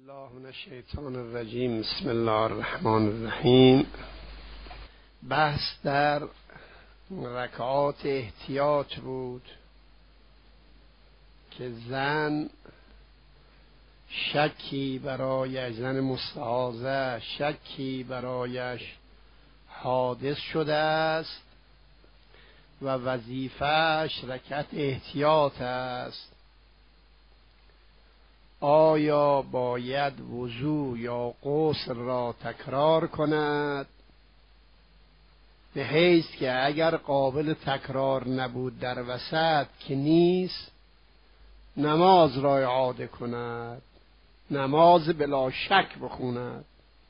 الله من الشیطان الرجیم. بسم الله الرحمن الرحیم. بحث در رکعات احتیاط بود که زن شکی برایش، زن مستحاضه شکی برایش حادث شده است و وظیفه‌اش رکعت احتیاط است. آیا باید وضو یا غسل را تکرار کند؟ به حیث که اگر قابل تکرار نبود در وسط که نیست، نماز را اعاده کند، نماز بلا شک بخواند.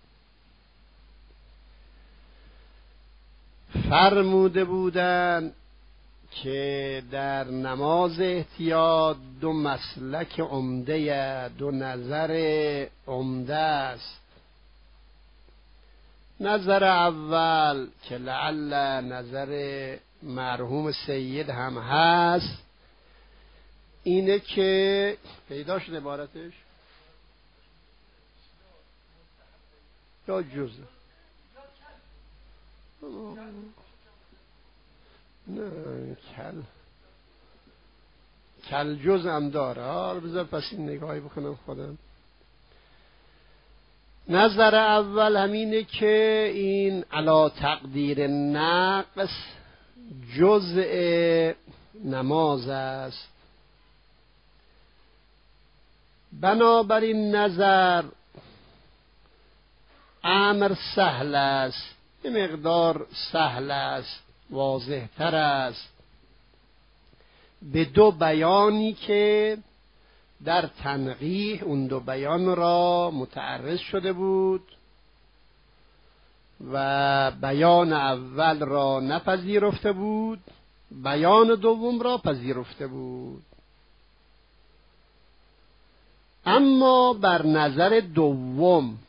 فرموده بودند که در نماز احتیاط دو مسلک عمده، دو نظر عمده است. نظر اول که لعل نظر مرحوم سید هم هست، اینه که پیدا شده عبارتش یا جزء نه کل جزء هم داره. حالا بذار پس این نگاهی بکنم خودم. نظر اول همینه که این علا تقدیر نقص جزء نماز است. بنابراین نظر امر سهل است، یه مقدار سهل است، واضح تر است، به دو بیانی که در تنقیح اون دو بیان را متعرض شده بود و بیان اول را نپذیرفته بود، بیان دوم را پذیرفته بود. اما بر نظر دوم،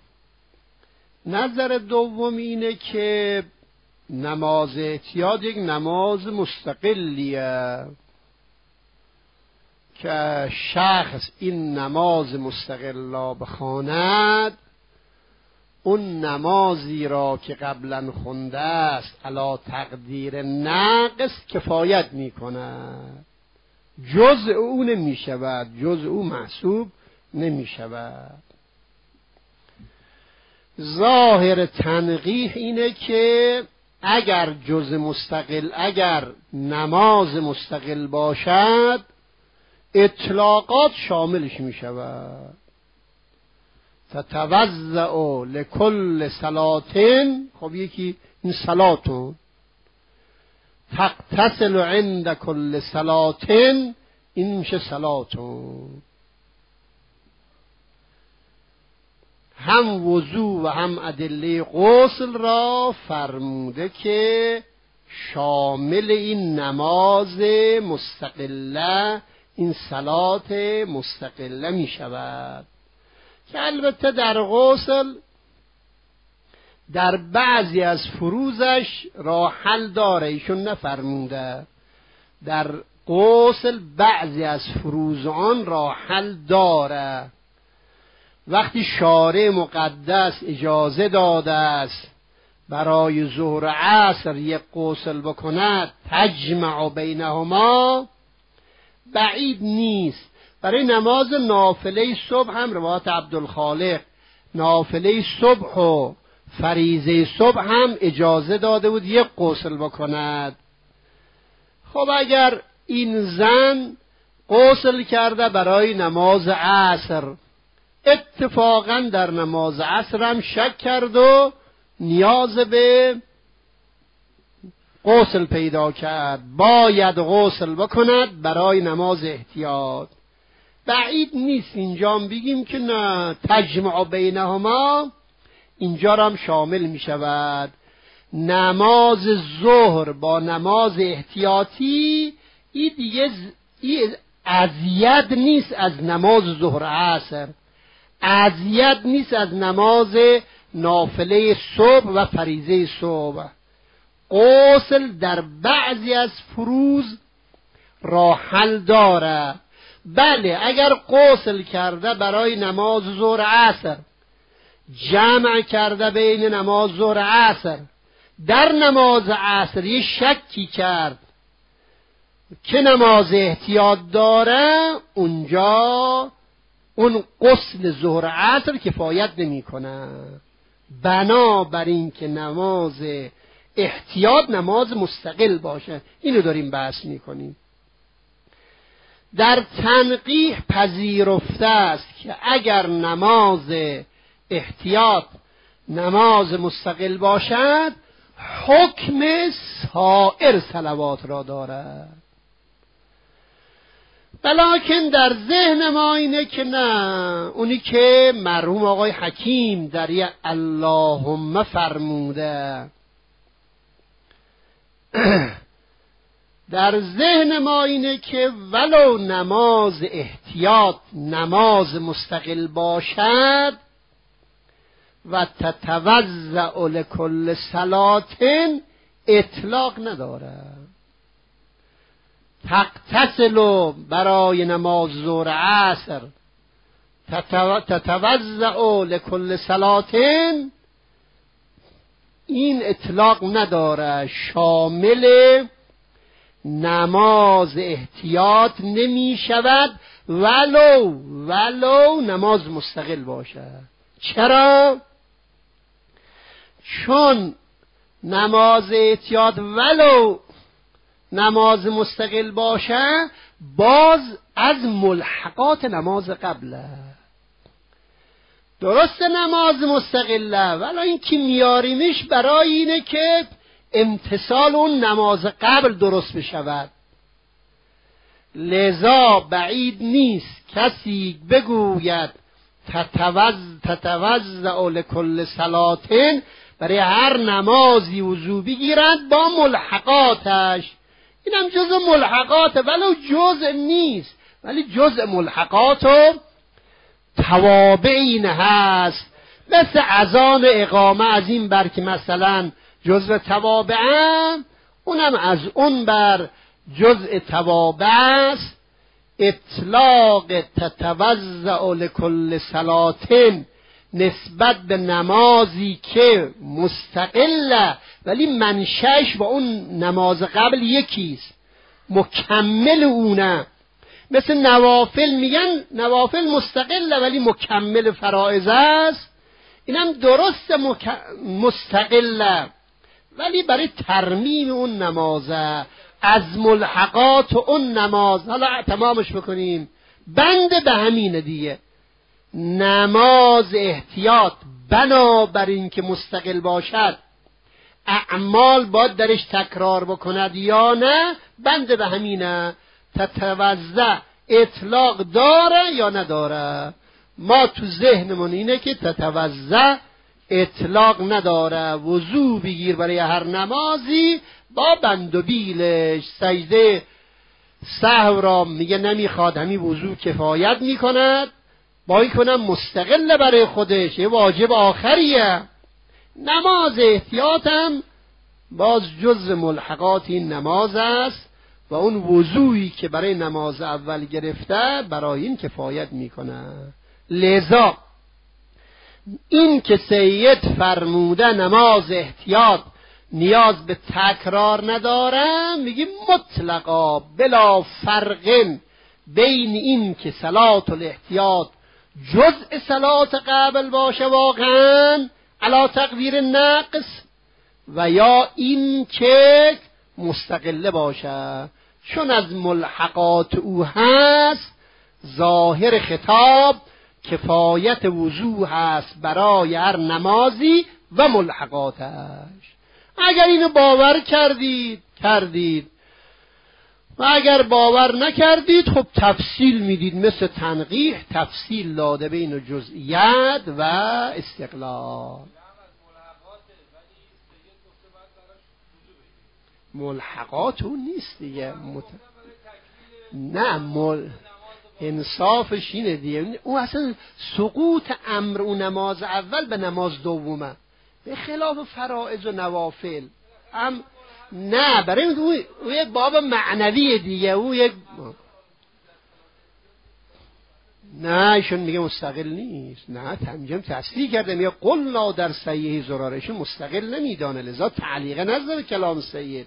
نظر دوم اینه که نماز احتیاط یک نماز مستقلیه که شخص این نماز مستقل را بخواند، اون نمازی را که قبلا خونده است علا تقدیر نقص کفایت می کند، جزء او نمی شود، جزء او محسوب نمی شود. ظاهر تنقیح اینه که اگر جزء مستقل، اگر نماز مستقل باشد، اطلاقات شاملش می شود. تتوضأ لکل صلاتین، خب یکی این صلاتون، تغتسل عند کل صلاتین، این میشه صلاتون. هم وضو و هم ادله غسل را فرموده که شامل این نماز مستقله، این صلات مستقله می شود، که البته در غسل در بعضی از فروزش راه حل داره، ایشون نفرمونده. در غسل بعضی از فروز آن راه حل داره. وقتی شارع مقدس اجازه داده است برای ظهر و عصر یک غسل بکند تجمع بینهما، بعید نیست. برای نماز نافله صبح هم روایت عبدالخالق، نافله صبح و فریضه صبح هم اجازه داده بود یک غسل بکند. خب اگر این زن غسل کرده برای نماز عصر، اتفاقا در نماز عصر هم شک کرد و نیاز به غسل پیدا کرد، باید غسل بکند برای نماز احتیاط. بعید نیست اینجا هم بگیم که نه تجمع بینهما، اینجا هم شامل می شود. نماز ظهر با نماز احتیاطی این دیگه ازید نیست از نماز ظهر عصر، ازید نیست از نماز نافله صبح و فریضه صبح. غسل در بعضی از فروز راه حل داره، بله اگر غسل کرده برای نماز ظهر عصر، جمع کرده بین نماز ظهر عصر، در نماز عصر یه شکی کرد که نماز احتیاط داره، اونجا اون غسل ظهر عصر کفایت نمیکنه. بنابراین که نماز احتیاط نماز مستقل باشه، اینو داریم بحث میکنیم. در تنقیح پذیرفته است که اگر نماز احتیاط نماز مستقل باشد، حکم سایر صلوات را دارد. بلکن در ذهن ما اینه که نه، اونی که مرحوم آقای حکیم در یه اللهم فرموده، در ذهن ما اینه که ولو نماز احتیاط نماز مستقل باشد و تتوضأ لکل صلات، اطلاق ندارد. تغتسل برای نماز ظهر عصر، تتوضأ لکل صلات، این اطلاق نداره، شامل نماز احتیاط نمی شود ولو نماز مستقل باشد. چرا؟ چون نماز احتیاط ولو نماز مستقل باشه باز از ملحقات نماز قبله. درست نماز مستقله، ولی این که میاریمش برای اینه که امتصال اون نماز قبل درست بشود. لذا بعید نیست کسی بگوید تتوضأ لکل صلاتن، برای هر نمازی وضو بگیرد با ملحقاتش. اینم جزء ملحقاته، ولو جزء نیست، ولی جزء ملحقات و توابعین هست. مثل اذان اقامه از این بر که مثلا جزء توابعه، اونم از اون بر جزء توابع است. اطلاق تتوضأ لکل صلاتن نسبت به نمازی که مستقله ولی منشأش با اون نماز قبل یکیست، مکمل اونه. مثل نوافل، میگن نوافل مستقله ولی مکمل فرائض است، اینم درست مستقله ولی برای ترمیم اون نمازه، از ملحقات اون نماز. حالا تمامش بکنیم، بند به همینه دیگه. نماز احتیاط بنابراین که مستقل باشد، اعمال باید درش تکرار بکند یا نه، بند به همینه. تتوضأ اطلاق داره یا نداره؟ ما تو ذهنمون اینه که تتوضأ اطلاق نداره، وضو بگیر برای هر نمازی با بند و بیلش. سجده سهو را میگه نمیخواد، همین وضو کفایت میکند، با این کنم مستقل برای خودش، یه واجب آخریه. نماز احتیاطم باز جز ملحقات این نماز است و اون وضوعی که برای نماز اول گرفته برای این کفایت میکنه. لذا این که سید فرموده نماز احتیاط نیاز به تکرار نداره، میگیم مطلقا بلا فرق بین این که صلات الاحتیاط جزء صلات قبل باشه واقعا علا تقدیر نقص، و یا این که مستقله باشه، چون از ملحقات او هست. ظاهر خطاب کفایت وضو هست برای هر نمازی و ملحقاتش. اگر اینو باور کردید و اگر باور نکردید، خب تفصیل میدید. مثل تنقیح تفصیل داده بین جزئیات و استقلال. ملحقات اون نیست دیگه. نه انصافش اینه دیگه. او اصلا سقوط امر اون نماز اول به نماز دومه، به خلاف فرائض و نوافل. نه، برای او یک باب معنوی دیگه. او یک نه ایشون میگه مستقل نیست. نه تنجم تصریح کرده میگه قلنا در سیه زراره، ایشون مستقل نمیدانه، لذا تعلیقه نظر کلام سید.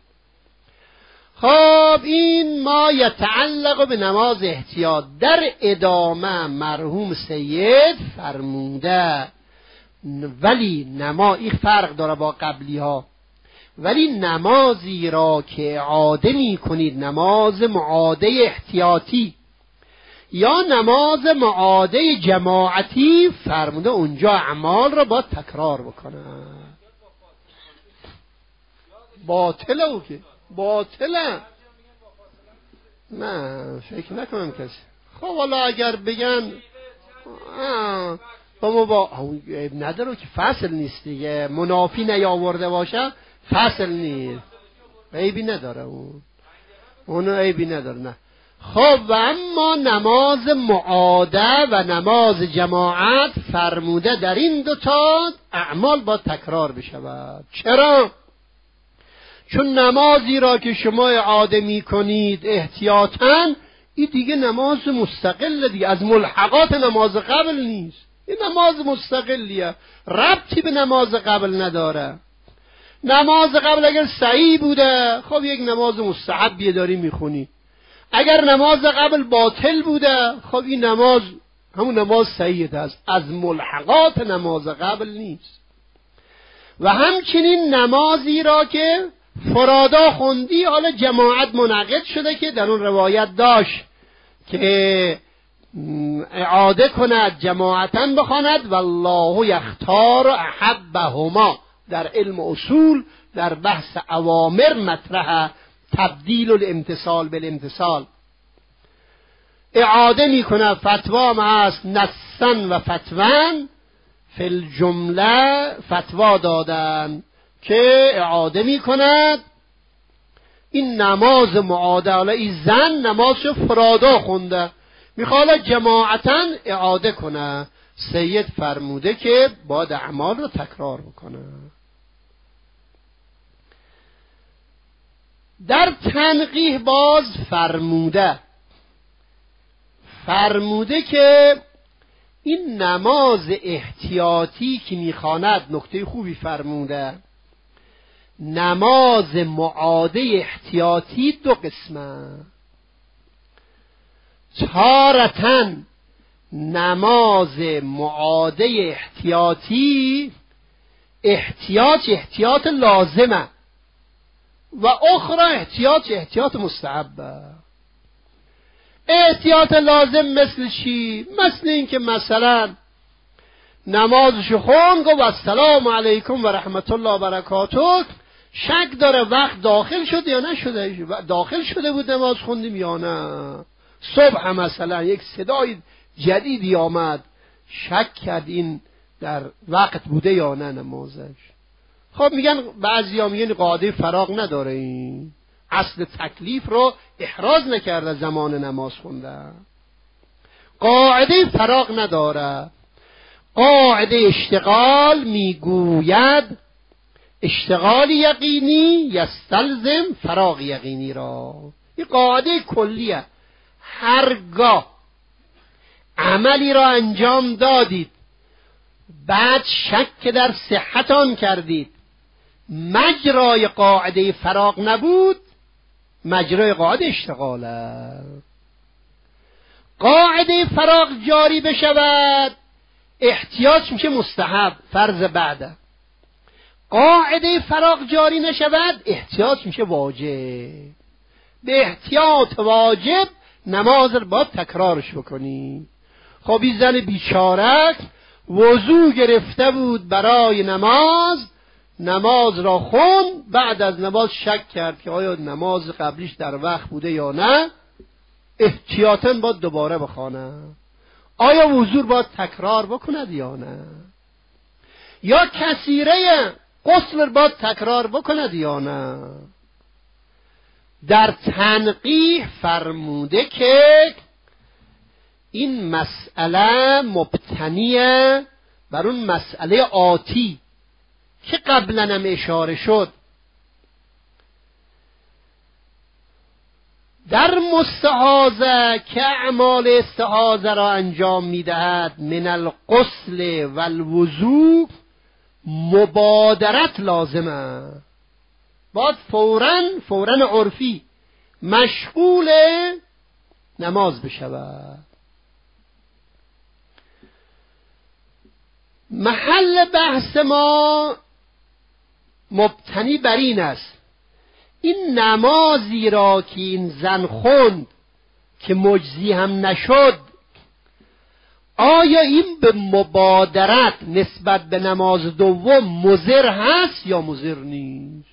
خب این ما یتعلق به نماز احتیاط. در ادامه مرحوم سید فرموده ولی این فرق داره با قبلی ها، ولی نمازی را که اعاده می کنید، نماز معاده احتیاطی یا نماز معاده جماعتی، فرموده اونجا اعمال را باید تکرار بکنه. باطله او که باطله. نه فکر نکنم کسی. خب والا اگر بگن با نداره که فصل نیست دیگه، منافی نیاورده باشه فصل نیست، عیبی نداره اون عیبی نداره. نه خب و اما نماز معاده و نماز جماعت فرموده در این دوتا اعمال با تکرار بشود. چرا؟ چون نمازی را که شما اعاده می کنید احتیاطاً، این دیگه نماز مستقل دیگه، از ملحقات نماز قبل نیست. این نماز مستقلیه، ربطی به نماز قبل نداره. نماز قبل اگر صحیح بوده خب یک نماز مستحبی داری میخونی، اگر نماز قبل باطل بوده خب این نماز همون نماز صحیح است، از ملحقات نماز قبل نیست. و همچنین نمازی را که فرادا خوندی حالا جماعت منعقد شده که در اون روایت داشت که اعاده کند جماعتاً بخواند والله یختار احبهما، در علم اصول در بحث اوامر مطرح تبدیل الامتصال بالامتصال. اعاده می کند، فتوا هم هست نصاً و فتوان، فی الجمله فتوا دادن که اعاده می کند. این نماز معاده، حالا این زن نمازش فرادا خونده میخواد جماعتاً اعاده کنه، سید فرموده که باید اعمال رو تکرار بکنه. در تنقیح باز فرموده که این نماز احتیاطی که میخواند، نکته خوبی فرموده، نماز معاده احتیاطی دو قسمه. تارتن نماز معاده احتیاطی احتیاط لازمه و اخرى احتیاط مستحبه. احتیاط لازم مثل چی؟ مثل این که مثلا نمازشو خون گفت السلام علیکم و رحمت الله و برکاته، شک داره وقت داخل شد یا نشده، داخل شده بود نماز خوندیم یا نه. صبح مثلا یک صدای جدیدی آمد، شک کرد این در وقت بوده یا نه نمازش. خب میگن بعضیا میگن قاعده فراغ نداره، این اصل تکلیف رو احراز نکرده زمان نماز خونده، قاعده فراغ نداره. قاعده اشتغال میگوید اشتغال یقینی یستلزم فراغ یقینی را. این قاعده کلیه. هرگاه عملی را انجام دادید بعد شک در صحت آن کردید، مجرای قاعده فراغ نبود، مجرای قاعده اشتغاله. قاعده فراغ جاری بشود احتیاط میشه مستحب، فرض بعده. قاعده فراغ جاری نشود احتیاط میشه واجب. به احتیاط واجب نماز رو باید تکرارش بکنی. خب این زن بیچاره وضو گرفته بود برای نماز را خون، بعد از نماز شک کرد که آیا نماز قبلیش در وقت بوده یا نه، احتیاطاً باید دوباره بخونه. آیا وضو باید تکرار بکند یا نه، یا کثیره غسل باید تکرار بکند یا نه. در تنقیح فرموده که این مسئله مبتنیه بر اون مسئله آتی که قبلا هم اشاره شد. در مستحاضه که اعمال استحاضه را انجام میدهد من الغسل و الوضوء مبادرت لازمه، باید فوراً عرفی مشغول نماز بشود. محل بحث ما مبتنی بر این است این نمازی را که این زن خوند که مجزی هم نشد، آیا این به مبادرت نسبت به نماز دوم مضر هست یا مضر نیست؟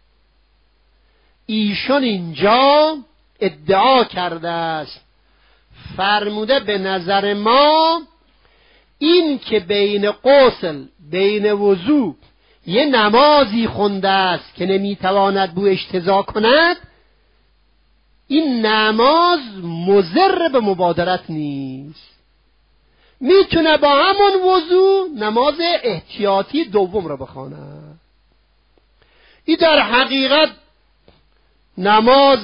ایشون اینجا ادعا کرده است، فرموده به نظر ما این که بین غسل بین وضو یه نمازی خونده است که نمیتواند بو اجتزا کند، این نماز مضر به مبادرت نیست، میتونه با همون وضو نماز احتیاطی دوم را بخواند. این در حقیقت نماز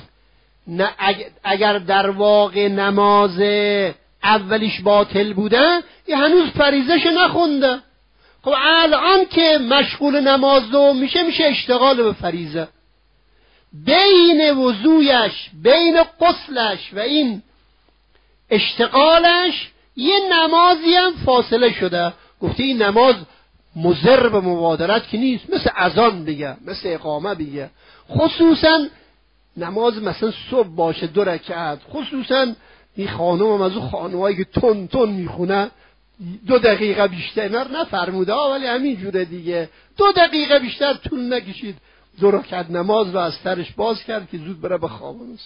اگر در واقع نماز اولیش باطل بوده، این هنوز فریضه‌ش نخونده. خب الان که مشغول نماز دوم میشه اشتغال به فریضه، بین وضویش بین غسلش و این اشتغالش یه نمازی هم فاصله شده. گفته این نماز مضر به مبادرت که نیست، مثل اذان بگه، مثل اقامه بگه، خصوصا نماز مثلا صبح باشه 2 رکعت، خصوصا این خانم هم از اون خانمایی که تون میخونه 2 دقیقه بیشتر نفرموده ولی همین جوره دیگه، 2 دقیقه بیشتر طول نکشید 2 رکعت نماز رو از سرش باز کرد که زود بره به خوابش.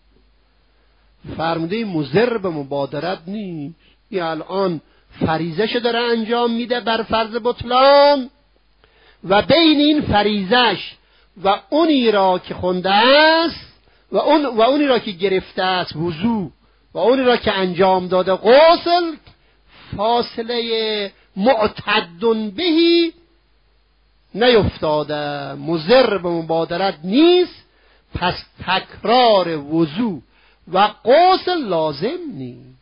فرموده مضر به مبادرت نیست، این الان فریضه‌ش داره انجام میده بر فرض بطلان، و بین این فریضه‌ش و اونی را که خونده است و اونی را که گرفته است وضو و اونی را که انجام داده غسل، فاصله معتدن بهی نیفتاده، مضر به مبادرت نیست، پس تکرار وضو و غسل لازم نیست.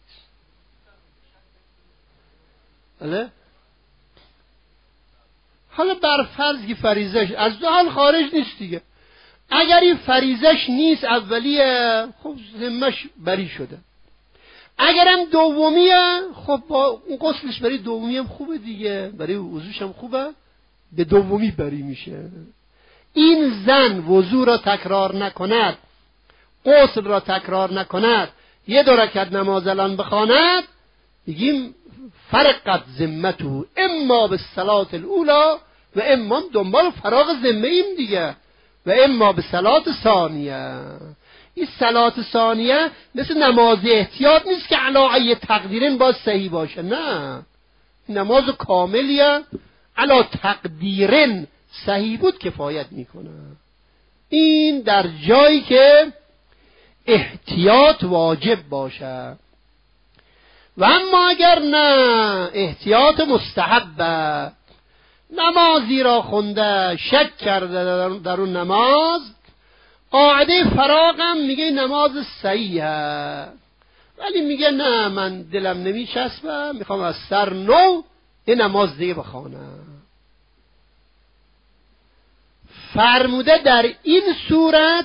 حالا بر فرض که فریضه‌اش از 2 حال خارج نیست دیگه. اگر این فریضه‌اش نیست اولیه، خب ذمه‌اش بری شده. اگرم دومیه، خب با اون غسلش برای دومی هم خوبه دیگه، برای وضوش هم خوبه، به دومی بری میشه. این زن وضو را تکرار نکند، غسل را تکرار نکند، 1 2 رکعت نماز الان بخواند، بگیم فرقت ذمته اما به صلات الاولا و اما دنبال فراغ ذمه ایم دیگه، و اما به صلات ثانیه. این صلات ثانیه مثل نماز احتیاط نیست که علی تقدیرن باز صحیح باشه، نه، نماز کاملیه علی تقدیرن صحیح بود کفایت میکنه. این در جایی که احتیاط واجب باشه. و اما اگر نه احتیاط مستحبه، نمازی را خونده شک کرده در اون نماز، قاعده فراغم میگه نماز صحیحه، ولی میگه نه من دلم نمیچسبه، میخوام از سر نو یه نماز دیگه بخوانم. فرموده در این صورت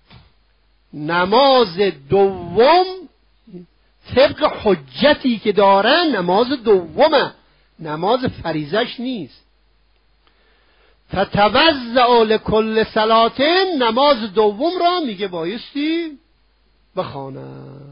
نماز دوم طبق حجتی که داره نماز دومه، نماز فریضه‌اش نیست. تتوضأ لکل صلات، نماز دوم را میگه بایستی بخونه،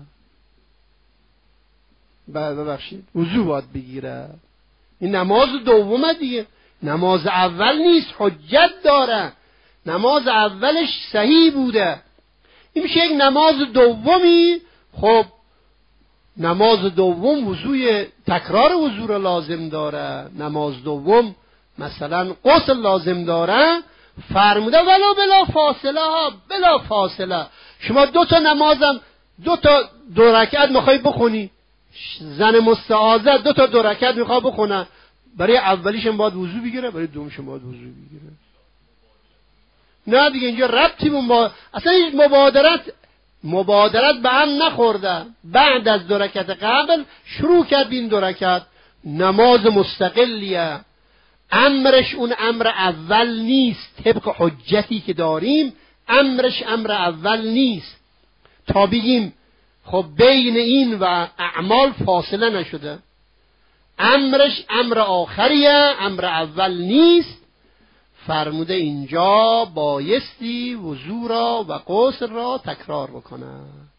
ببخشید وضو باید بگیره. این نماز دومه دیگه، نماز اول نیست، حجت داره، نماز اولش صحیح بوده، این میشه یک نماز دومی. خب نماز دوم وضوی تکرار وضو را لازم داره، نماز دوم مثلا غسل لازم داره. فرموده ولو بلا فاصله ها، بلا فاصله. شما 2 تا نمازم 2 رکعت میخوای بخونی، زن مستعاذه 2 تا 2 رکعت میخواد بخونه، برای اولیش هم باید وضو بگیره، برای دومش هم باید وضو بگیره. نه دیگه اینجا ربطی اصلا هیچ مبادرت مبادرت به هم نخورده، بعد از 2 رکعت قبل شروع کرد این 2 رکعت. نماز مستقلیه، امرش اون امر اول نیست. طبق حجتی که داریم امرش امر اول نیست، تا بگیم خب بین این و اعمال فاصله نشده. امرش امر آخریه، امر اول نیست. فرموده اینجا بایستی وضو را و غسل را تکرار بکنه.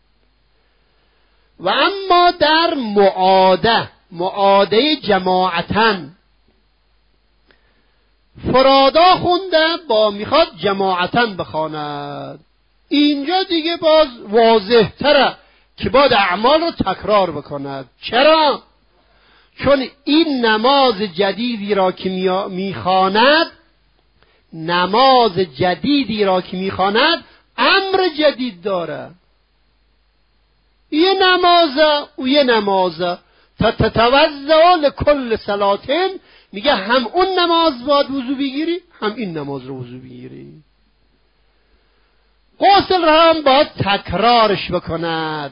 و اما در معاده جماعتن فرادا خونده با میخواد جماعتن بخواند، اینجا دیگه باز واضح تره که باید اعمال رو تکرار بکند. چرا؟ چون این نماز جدیدی را که میخواند، نماز جدیدی را که میخواند امر جدید داره. یه نمازه و یه نمازه تتوضأ لکل صلاتین، میگه هم اون نماز باید وضو بگیری هم این نماز رو وضو بگیری. غسل را هم باید تکرارش بکند.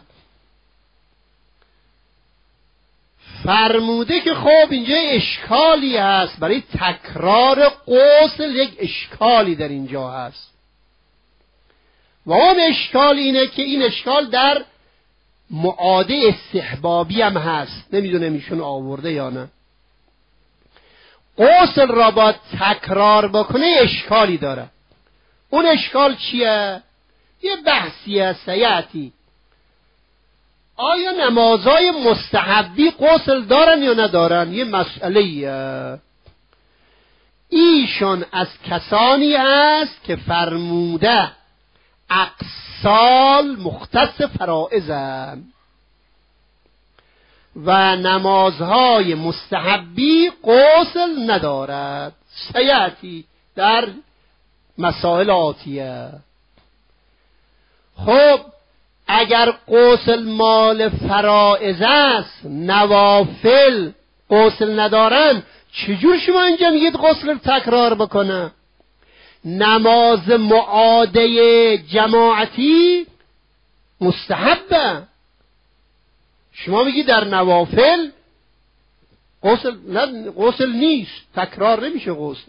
فرموده که خب اینجا اشکالی هست، برای تکرار غسل یک اشکالی در اینجا هست و اون اشکال اینه که این اشکال در معاده استحبابی هم هست. نمیدونم ایشون آورده یا نه. غسل را باید تکرار بکنه اشکالی داره. اون اشکال چیه؟ یه بحثیه سیاتی. آیا نمازهای مستحبی غسل دارن یا ندارن؟ یه مسئله. ایشون از کسانی است که فرموده اقسال مختص فرائضن و نمازهای مستحبی غسل ندارد. سیاتی در مسائل آتیه. خب اگر غسل مال فرائض است، نوافل غسل ندارن، چجور شما اینجا میگید غسل رو تکرار بکنه؟ نماز معاده جماعتی مستحبه، شما میگید در نوافل غسل نیست، تکرار نمیشه غسل.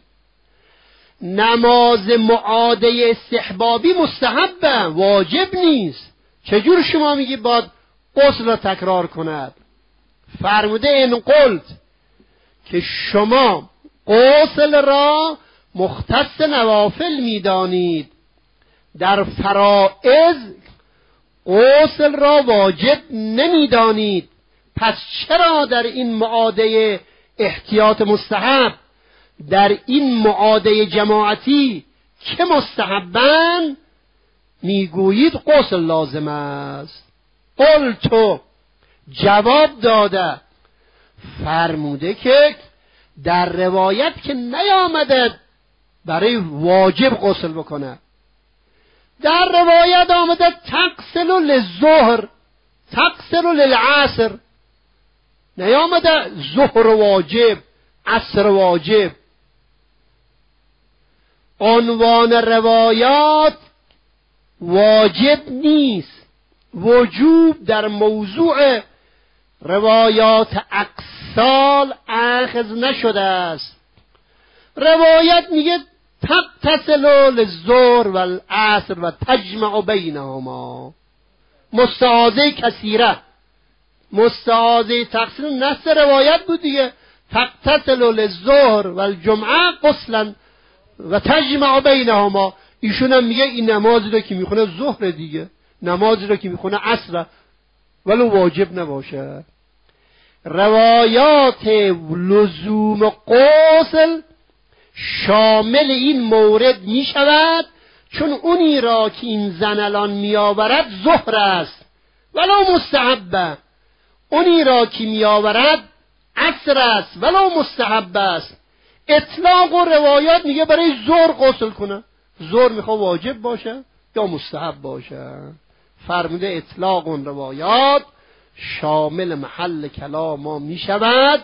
نماز معاده استحبابی مستحبه، واجب نیست، چجور شما میگی باید غسل را تکرار کند؟ فرموده این قلت که شما غسل را مختص نوافل میدانید، در فرائض غسل را واجب نمیدانید، پس چرا در این معاده احتیاط مستحب، در این معاده جماعتی که مستحبن میگویید غسل لازم است؟ قلتو جواب داده، فرموده که در روایت که نیامده برای واجب غسل بکنه، در روایت آمده تغسل للظهر تغسل للعصر، نیامده ظهر واجب عصر واجب. عنوان روایات واجب نیست، وجوب در موضوع روایات اقسال اخذ نشده است. روایت میگه تغتسل للظهر والعصر و تجمع بینهما، مستعاضه کثیره، مستعاضه تغسل نص روایت بود دیگه، تغتسل للظهر والجمعه غسلا و تجمع بینهما. ایشون هم میگه این نمازی رو که میخونه ظهر دیگه، نمازی رو که میخونه عصر ولو واجب نباشه. روایات لزوم غسل شامل این مورد میشود، چون اونی را که این زن الان میآورد ظهر است ولو مستحبه، اونی را که میآورد عصر است ولو مستحب است. اطلاق و روایات میگه برای ظهر غسل کنه، ظهر میخواد واجب باشه یا مستحب باشه. فرموده اطلاق و روایات شامل محل کلام ما میشود.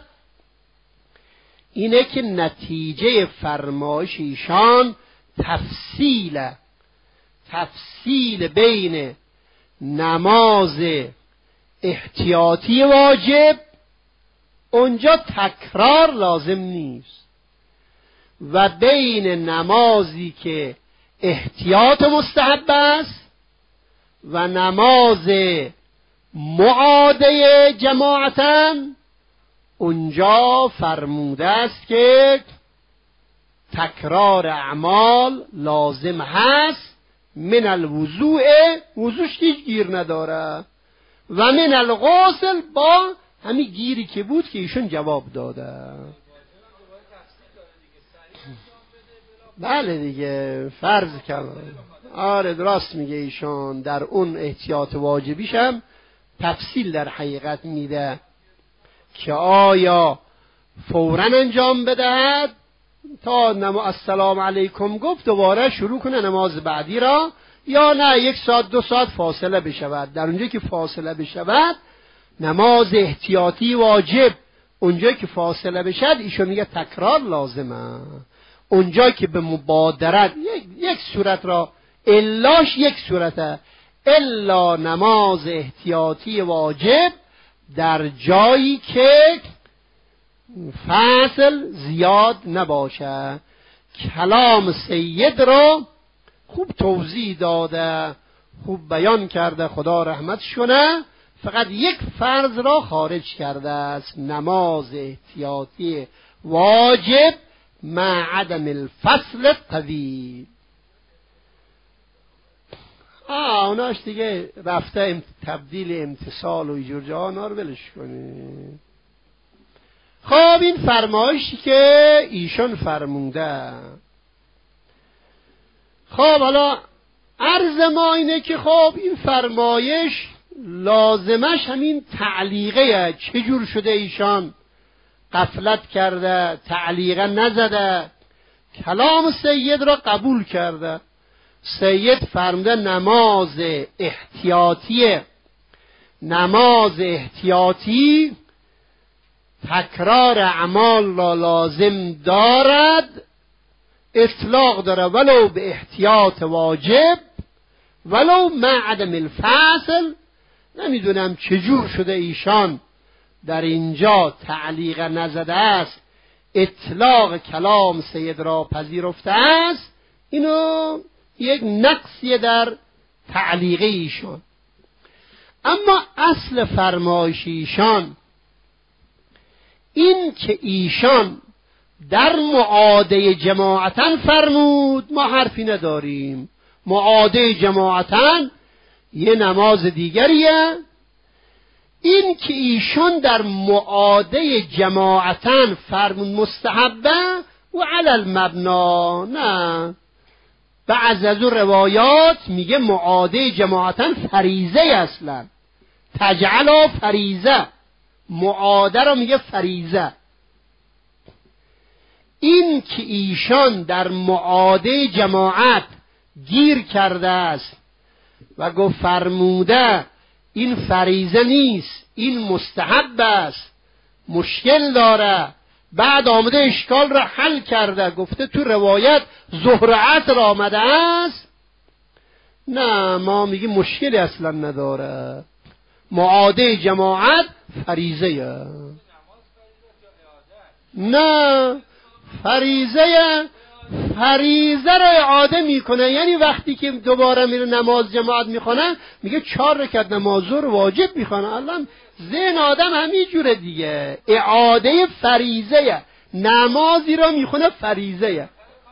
اینه که نتیجه فرمایش ایشان تفصیل بین نماز احتیاطی واجب اونجا تکرار لازم نیست و بین نمازی که احتیاط مستحب است و نماز معاده جماعتاً اونجا فرموده است که تکرار اعمال لازم هست، من الوضوء، وضوش هیچ گیر نداره، و من الغسل، با همین گیری که بود که ایشون جواب داده. بله دیگه فرض کرد. آره درست میگه ایشون، در اون احتیاط واجبیش هم تفصیل در حقیقت میده که آیا فوراً انجام بدهد تا السلام علیکم گفت دوباره شروع کنه نماز بعدی را، یا نه 1 ساعت 2 ساعت فاصله بشود. در اونجا که فاصله بشود نماز احتیاطی واجب، اونجا که فاصله بشد ایشون میگه تکرار لازمه. اونجا که به مبادرت یک صورت را الاش یک صورته، الا نماز احتیاطی واجب در جایی که فاصل زیاد نباشه. کلام سید را خوب توضیح داده، خوب بیان کرده، خدا رحمتش کنه. فقط یک فرض را خارج کرده است، نماز احتیاطی واجب مع عدم الفصل طویل. اوناش دیگه رفته تبدیل امتصال و اینجور جاها رو ولش کنی. خب این فرمایشی که ایشون فرمونده، خب حالا عرض ما اینه که خب این فرمایش لازمش همین تعلیقه. چجور شده ایشان غفلت کرده، تعلیقه نزده، کلام سید را قبول کرده. سید فرموده نماز احتیاطی تکرار اعمال را لازم دارد، اطلاق داره ولو به احتیاط واجب ولو مع عدم الفصل. نمیدونم چجور شده ایشان در اینجا تعلیق نزده است، اطلاق کلام سید را پذیرفته است. اینو یک نقصی در تعلیق ایشان. اما اصل فرمایش ایشان این که ایشان در معاده جماعتاً فرمود، ما حرفی نداریم. معاده جماعتاً یه نماز دیگریه. این که ایشان در معاده جماعتاً فرمود مستحبه و علی المبنا، نه، بعض از اون روایات میگه معاده جماعتاً فریضه اصلا، تجعل فریضه، معاده رو میگه فریضه. این که ایشان در معاده جماعت گیر کرده است و گفت فرموده این فریضه نیست، این مستحب است، مشکل داره، بعد آمده اشکال را حل کرده، گفته تو روایت ظهر عصر آمده است. نه، ما میگیم مشکلی اصلا نداره، معاده جماعت فریضه. نه، فریضه را اعاده میکنه. یعنی وقتی که دوباره میره نماز جماعت میخونه میگه 4 رکعت نماز ظهر واجب میخونه. الان ذهن آدم همین جوره دیگه، اعاده فریضه، نمازی را میخونه فریضه.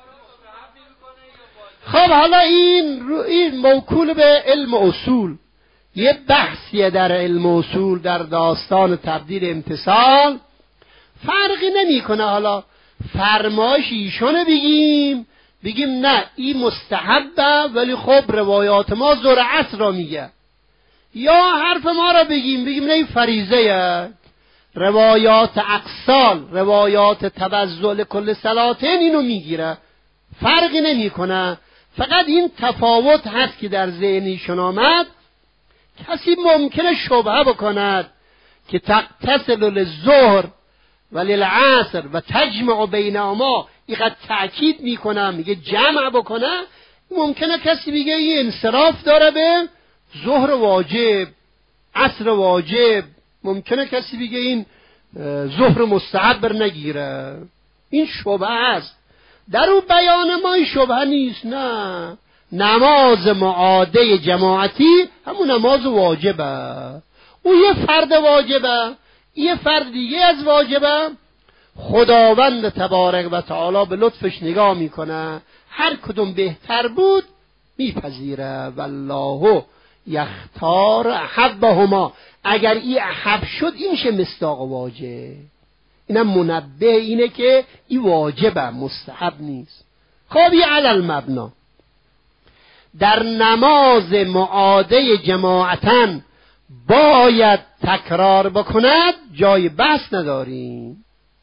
خب حالا این موکول به علم اصول، یه بحثیه در علم اصول، در داستان تبدیل امتصال. فرقی نمیکنه حالا فرمایش ایشونه بگیم نه این مستحبه ولی خب روایات ما ظهر عصر را میگه، یا حرف ما را بگیم نه این فریضه، روایات اقصال، روایات تبذل کل صلاتین اینو میگیره. فرقی نمیکنه. فقط این تفاوت هست که در ذهنیشون آمد. کسی ممکنه شبهه بکند که تغتسل للظهر و للعصر و تجمع بینهما، اینقدر تأکید میکنه، میگه جمع بکنه. ممکنه کسی بگه این انصراف داره به ظهر واجب، عصر واجب، ممکنه کسی بگه این ظهر مستحب بر نگیره، این شبهه است. در اون بیان ما این شبهه نیست. نه، نماز معاده جماعتی همون نماز واجبه، او یه فرد واجبه، یه فرد دیگه از واجبه. خداوند تبارک و تعالی به لطفش نگاه میکنه، هر کدوم بهتر بود میپذیره. والله یختار احبهما، اگر این احب شد این میشه مصداق واجب. اینم منبه اینه که این واجبه، مستحب نیست. خوابی علی المبنا، در نماز معاده جماعتن باید تکرار بکند، جای بحث نداریم.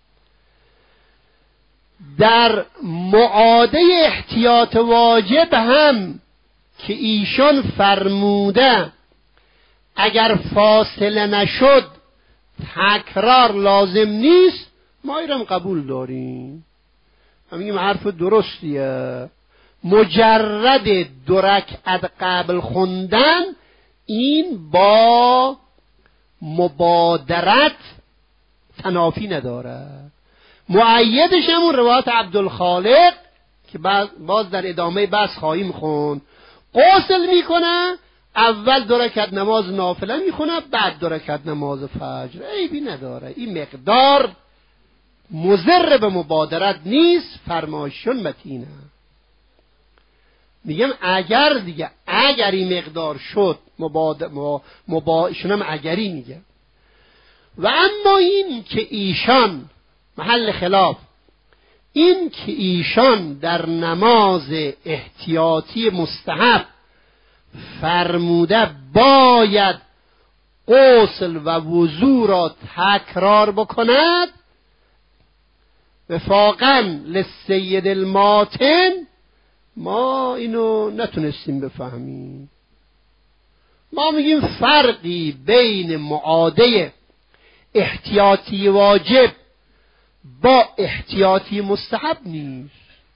در معاده احتیاط واجب هم که ایشان فرموده اگر فاصله نشد تکرار لازم نیست، ما ایرم قبول داریم. همین حرف درستیه. مجرد 2 رکعت قبل خوندن این با مبادرت تنافی نداره. مؤیدش همون روایت عبدالخالق که باز در ادامه بحث خواهیم خوند. غسل میکنه، اول 2 رکعت نماز نافله میخونه، بعد 2 رکعت نماز فجر. عیبی نداره، این مقدار مضر به مبادرت نیست. فرمایشون متینه. میگم اگر دیگه، اگر این مقدار شد شنم اگری میگه. و اما این که ایشان محل خلاف، این که ایشان در نماز احتیاطی مستحب فرموده باید غسل و وضو را تکرار بکند، وفاقا للسید الماتن، ما اینو نتونستیم بفهمیم. ما میگیم فرقی بین معاده احتیاطی واجب با احتیاطی مستحب نیست.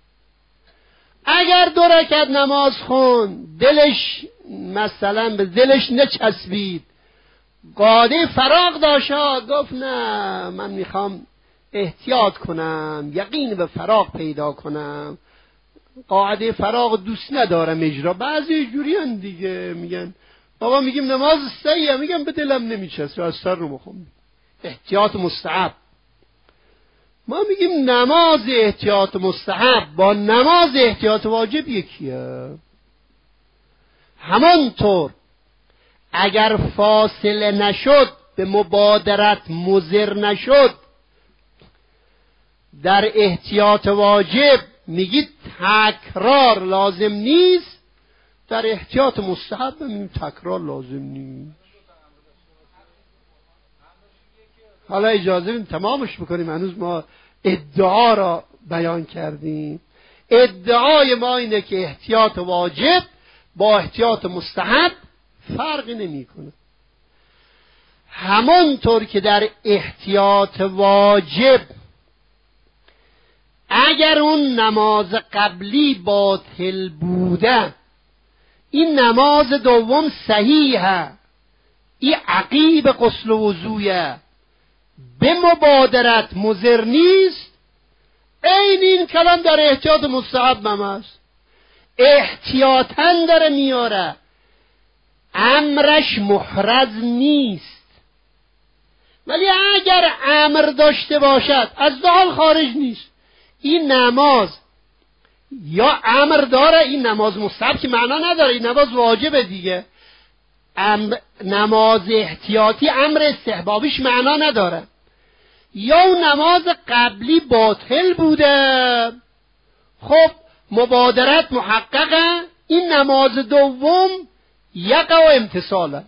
اگر 2 رکعت نماز خون، دلش مثلا به دلش نچسبید، قاعده فراغ داشت، گفت نه من میخوام احتیاط کنم، یقین به فراغ پیدا کنم، قاعده فراغ دوست ندارم اجرا. بعضی جوریان دیگه میگن بابا میگیم نماز صحیحه، میگم به دلم نمیچسبه از سر رو میخوام. احتیاط مستحب. ما میگیم نماز احتیاط مستحب با نماز احتیاط واجب یکیه. همانطور اگر فاصله نشد، به مبادرت مضر نشد، در احتیاط واجب میگید تکرار لازم نیست، در احتیاط مستحب میگیم تکرار لازم نیست. حالا اجازه بدیم تمامش بکنیم، هنوز ما ادعا را بیان کردیم. ادعای ما اینه که احتیاط واجب با احتیاط مستحب فرقی نمیکنه. همانطور که در احتیاط واجب اگر اون نماز قبلی باطل بوده، این نماز دوم صحیحه، این عقیب غسل و وضویه، به مبادرت مضر نیست. این کلام در احتیاط مستحب هم است. احتیاطاً داره میاره، امرش محرز نیست. ولی اگر امر داشته باشد از حال خارج نیست. این نماز یا امر داره، این نماز مستحب که معنا نداره، این نماز واجبه دیگه. نماز احتیاطی امر استحبابیش معنا نداره. یا اون نماز قبلی باطل بوده، خب مبادرت محققه، این نماز دوم یقع و امتصاله،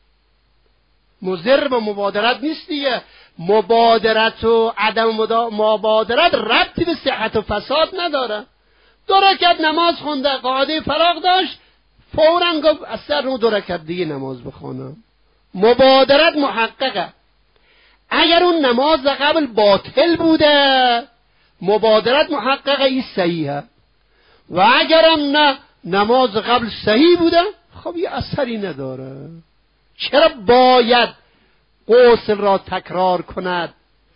مضر به مبادرت نیست دیگه. مبادرت و عدم مبادرت ربطی به صحت و فساد نداره. 2 رکعت نماز خونده، قاعده فراغ داشت، فوراً گفت از سر رو 2 رکعت دیگه نماز بخونم، مبادرت محققه. اگر اون نماز قبل باطل بوده، مبادرت محققه، این صحیحه. و اگرم نه، نماز قبل صحیح بوده، خب یه اثری نداره. چرا باید غسل را تکرار کند؟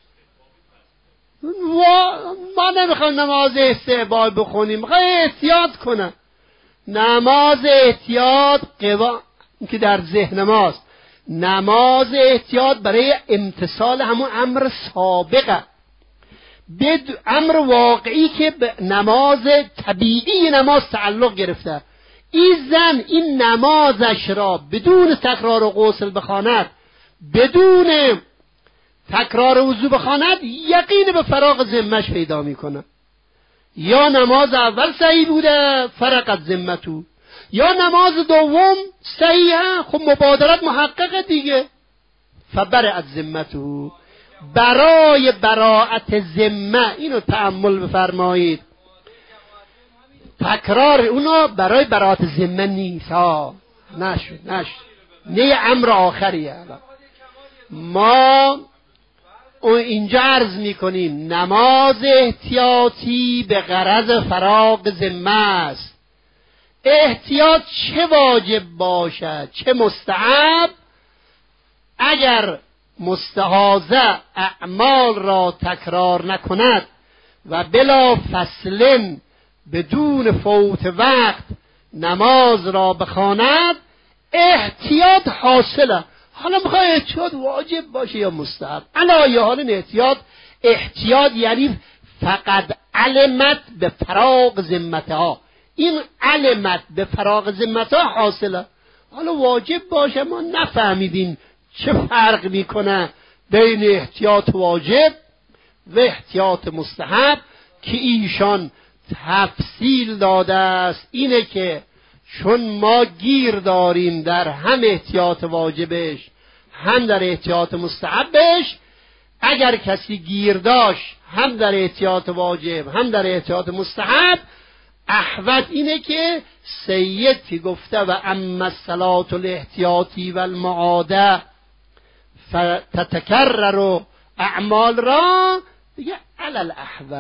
ما نمیخوایم نماز استحباب بخونیم، میخوایم احتیاط کنم. نماز احتیاط که در ذهن ماست، نماز احتیاط برای امتثال همون امر سابقه، امر واقعی که به نماز طبیعی نماز تعلق گرفته. این زن این نمازش را بدون تکرار و غسل بخواند، بدون تکرار وضو بخواند، یقین به فراغ ذمه‌اش پیدا میکنه. یا نماز اول صحیح بوده فرقت ذمتو، یا نماز دوم صحیحه، خب مبادرت محققه دیگه. فبرئت ذمتو، برای براءت ذمه، اینو تأمل بفرمایید. تکرار اونو برای براءت ذمه نیست. نشد نه امر آخریه. ما اینجا عرض میکنیم نماز احتیاطی به غرض فراغ ذمه است. احتیاط چه واجب باشد چه مستحب، اگر مستحاضه اعمال را تکرار نکند و بلا فصل بدون فوت وقت نماز را بخواند، احتیاط حاصله. حالا میخوای احتیاط واجب باشه یا مستحب، علی حال احتیاط یعنی فقط علمت به فراغ ذمتها، این علمت به فراغ ذمتها حاصله. حالا واجب باشه، ما نفهمیدیم چه فرق میکنه بین احتیاط واجب و احتیاط مستحب که ایشان تفصیل داده است. اینه که چون ما گیر داریم در هم احتیاط واجبش هم در احتیاط مستحبش، اگر کسی گیر داشت هم در احتیاط واجب هم در احتیاط مستحب، احوط اینه که سید گفته و اما الصلاة الاحتیاطی و المعاده فتتکرر اعمال را، دیگه علل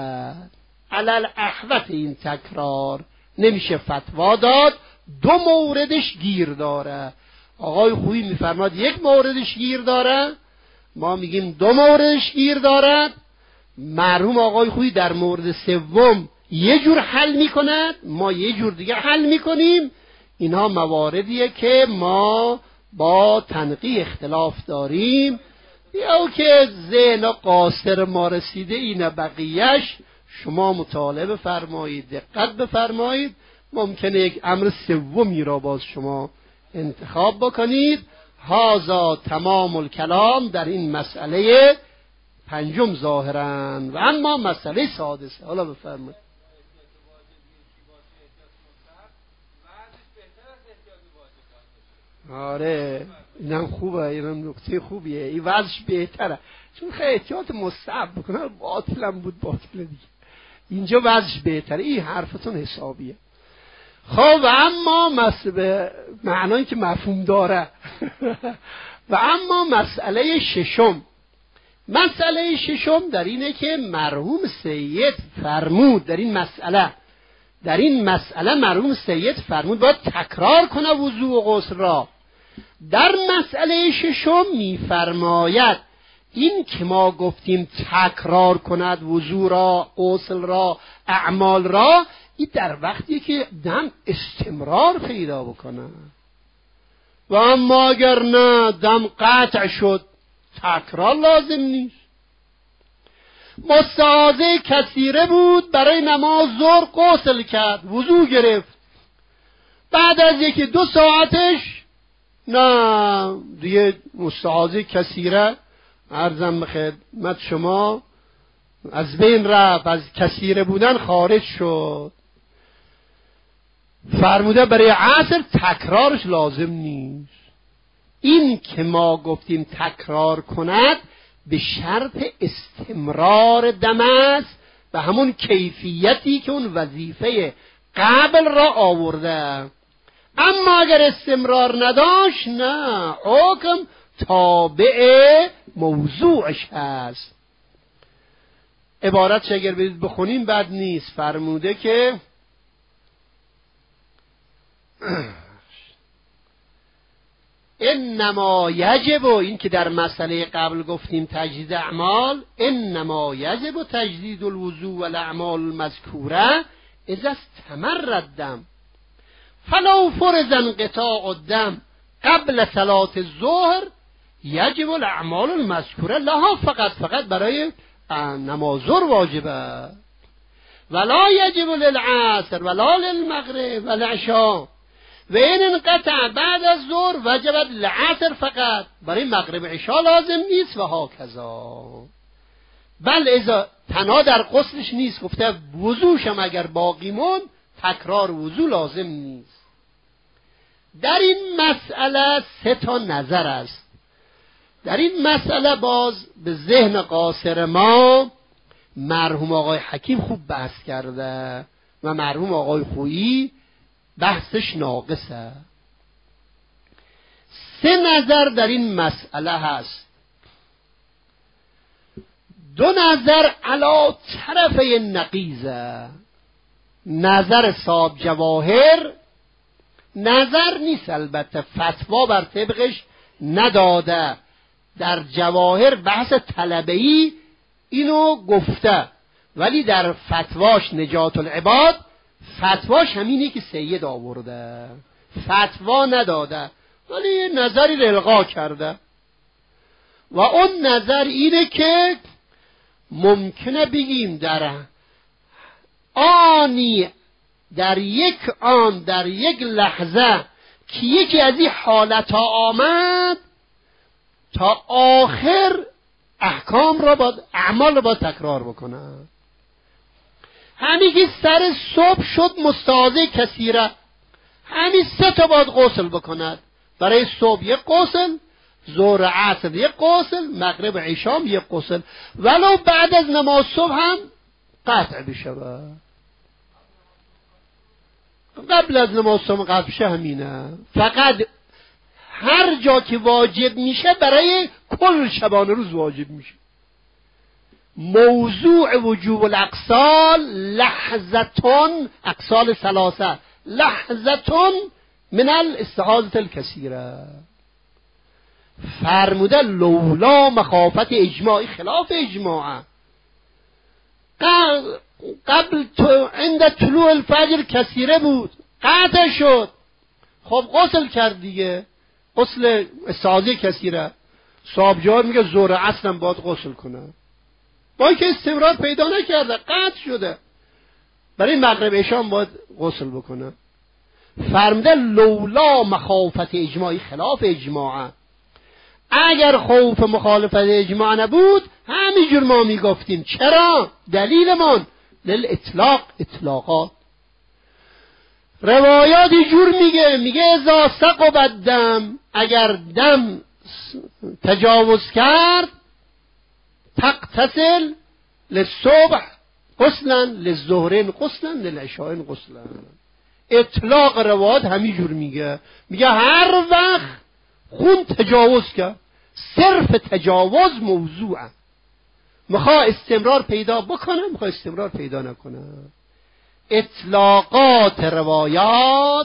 احوط این تکرار نمیشه فتوا داد. دو موردش گیر داره. آقای خویی میفرماد یک موردش گیر داره، ما میگیم دو موردش گیر دارد. مرحوم آقای خویی در مورد سوم یه جور حل میکند، ما یه جور دیگه حل میکنیم. اینها مواردیه که ما با تنقیح اختلاف داریم، یا که ذهن قاصر ما رسیده اینه، بقیهش شما مطالعه بفرمایید، دقت بفرمایید. ممکنه یک امر سومی را باز شما انتخاب بکنید. هذا تمام الکلام در این مسئله پنجم ظاهرا. و اما مسئله سادسه، حالا بفرمایید. آره اینم خوبه، اینم نکته خوبیه، این وضعش بهتره، چون خیلی احتیاط مستحب بکنه باطلم بود باطل دیگه، اینجا وضعش بهتره. این حرفتون حسابیه. خب اما به معنایی که مفهوم داره و اما مسئله ششم در اینه که مرحوم سید فرمود در این مسئله مرحوم سید فرمود باید تکرار کنه وضو و غسل را. در مسئله ششم میفرماید این که ما گفتیم تکرار کند وضو را، غسل را، اعمال را، این در وقتی که دم استمرار پیدا بکنه. و اما اگر نه دم قطع شد تکرار لازم نیست. مستحاضه کثیره بود، برای نماز ظهر غسل کرد، وضو گرفت، بعد از 1-2 ساعتش نه دیگه مستحاضه کثیره عرضم به خدمت شما از بین رفت، از کثیره بودن خارج شد. فرموده برای عصر تکرارش لازم نیست. این که ما گفتیم تکرار کند به شرط استمرار دم است و همون کیفیتی که اون وظیفه قبل را آورده. اما اگر استمرار نداشت نه، حکم تابع موضوعش هست. عبارت اگر برید بخونیم بد نیست. فرموده که انما یجب، این که در مسئله قبل گفتیم تجدید اعمال، انما یجب تجدید الوضوء و الاعمال المذکوره اذا استمر الدم فلو فرض انقطاع الدم قبل صلاة الظهر یجب الاعمال المذکوره لها، فقط برای نماز ظهر واجبه، ولا یجب للعصر ولا للمغرب ولا العشاء، و این انقطع بعد از ظهر وجبت للعصر فقط، برای مغرب عشاء لازم نیست و هاکذا. بل اذا تنها در غسلش نیست، گفته وضوش هم اگر باقی موند تکرار وضو لازم نیست. در این مسئله 3 نظر است. در این مسئله باز به ذهن قاصر ما مرحوم آقای حکیم خوب بحث کرده و مرحوم آقای خویی بحثش ناقصه. 3 نظر در این مسئله هست. 2 نظر علی طرفه نقیزه. نظر صاحب جواهر نظر نیست، البته فتوا بر طبقش نداده، در جواهر بحث طلبه‌ای اینو گفته، ولی در فتواش نجات العباد فتواش همینه که سید آورده، فتوا نداده ولی نظری رو القا کرده. و اون نظر اینه که ممکنه بگیم در آنی، در یک آن، در یک لحظه که یکی از این حالت ها آمد، تا آخر احکام را با اعمال را با تکرار بکنه. همین که سر صبح شد مستحاضه کثیره، همین 3 باید غسل بکند. برای صبح یک غسل، ظهر عصر یک غسل، مغرب عشام یک غسل، ولو بعد از نماز صبح هم قطع بشه. قبل از نماز صبح قطع بشه همینه. فقط هر جا که واجب میشه برای کل شبانه روز واجب میشه. موضوع وجوب الاغسال لحظتون، اغسال 3 لحظتون من الاستحاضة الکثیره. فرموده لولا مخافت اجماعی خلاف اجماعه. قبل عند طلوع الفجر کثیره بود، قطع شد، خب غسل کرد دیگه، غسل استحاضه کثیره. صاحب جوار میگه ظهر عصرم باید غسل کنه، با اینکه استمرار پیدا نکرده، قطع شده، برای مغرب عشاء باید غسل بکنه. فرموده لولا مخافت اجماعی خلاف اجماعه. اگر خوف مخالفت اجماع نبود همینجور ما میگفتیم. چرا؟ دلیلمون للاطلاق، اطلاقات. روایات جور میگه اذا ثقب الدم، اگر دم تجاوز کرد، تغتسل للصبح غسلا، للظهرین غسلا، للعشاء غسلا. اطلاق روایات همینجور میگه هر وقت خون تجاوز کرد، صرف تجاوز موضوعه، میخواه استمرار پیدا بکنه، میخواه استمرار پیدا نکنه. اطلاقات روایات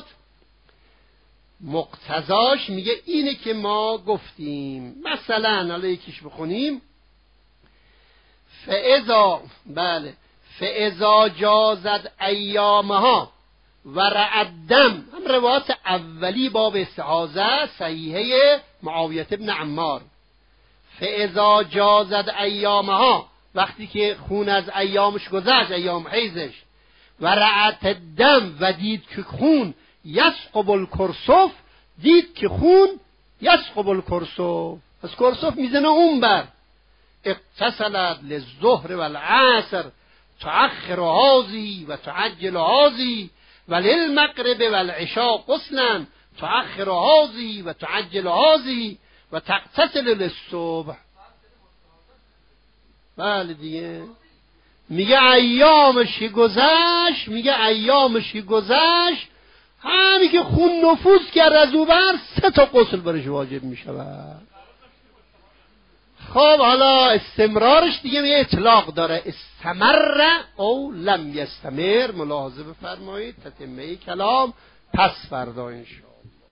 مقتضاش میگه اینه که ما گفتیم. مثلا حالا یکیش بخونیم. فاذا جازت ایامها و رعدم، هم روایات اولی باب استعاذه صحیحه معاویه ابن عمار. فاذا جازت ایامها، وقتی که خون از ایامش گذشت، ایام حیزش، و رعت الدم، و دید که خون یسقب الکرسف، دید که خون یسقب الکرسف، از کرسف میزنه اون بر، اغتسلت للظهر والعصر تؤخر هذه و تعجل هذه وللمغرب والعشاء غسلا تؤخر هذه و تعجل هذه و تغتسل للصبح. بله دیگه میگه ایامشی گذشت، همین که خون نفوذ کرد از او بر 3 غسل برش واجب میشه. خب حالا استمرارش دیگه یه اطلاق داره، استمر او لم یستمر. ملاحظه بفرمایید، تتمه کلام پس فردا انشاءالله.